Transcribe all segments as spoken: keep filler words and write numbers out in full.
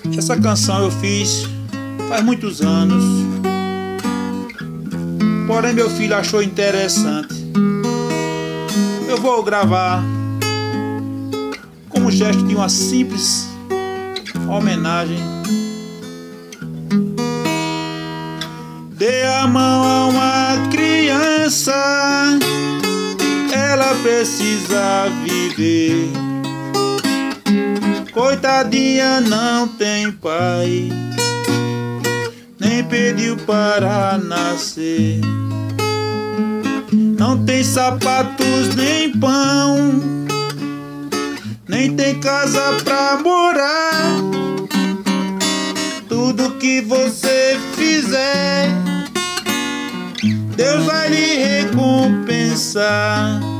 Essa canção eu fiz faz muitos anos, porém meu filho achou interessante. Eu vou gravar como gesto de uma simples homenagem. Dê a mão a uma criança, ela precisa viver. Coitadinha, não tem pai, nem pediu para nascer. Não tem sapatos nem pão, nem tem casa pra morar. Tudo que você fizer, Deus vai lhe recompensar.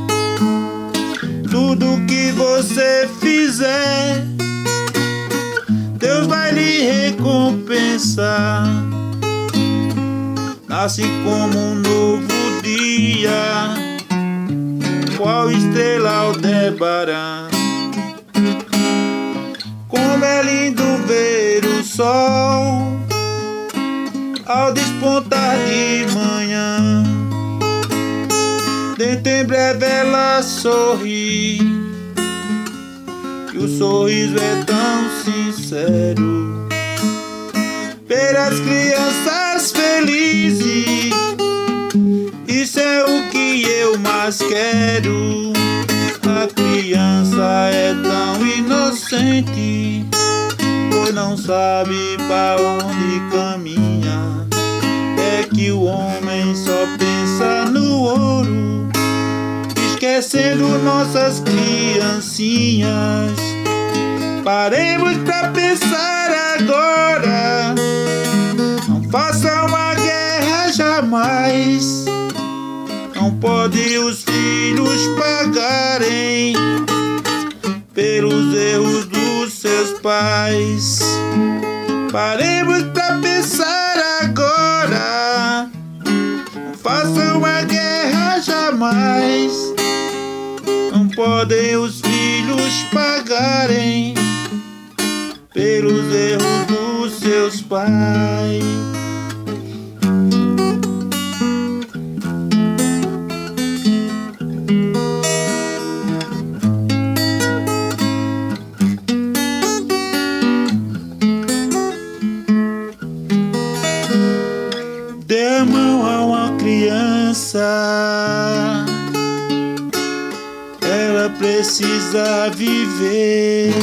Tudo que você fizer, Deus vai lhe recompensar. Nasce como um novo dia, qual estrela Aldebaran. Como é lindo ver o sol ao despontar de manhã. Dentro em breve ela sorri, e o sorriso é tão sincero. Ver as crianças felizes, isso é o que eu mais quero. A criança é tão inocente, pois não sabe para onde caminha. É que o homem só pensa no ouro, esquecendo nossas criancinhas. Paremos pra pensar agora, não faça uma guerra jamais. Não pode os filhos pagarem pelos erros dos seus pais. Paremos pra pensar agora, não faça uma guerra jamais. Não podem os filhos pagarem pelos erros dos seus pais. Dê a mão a uma criança, ela precisa viver.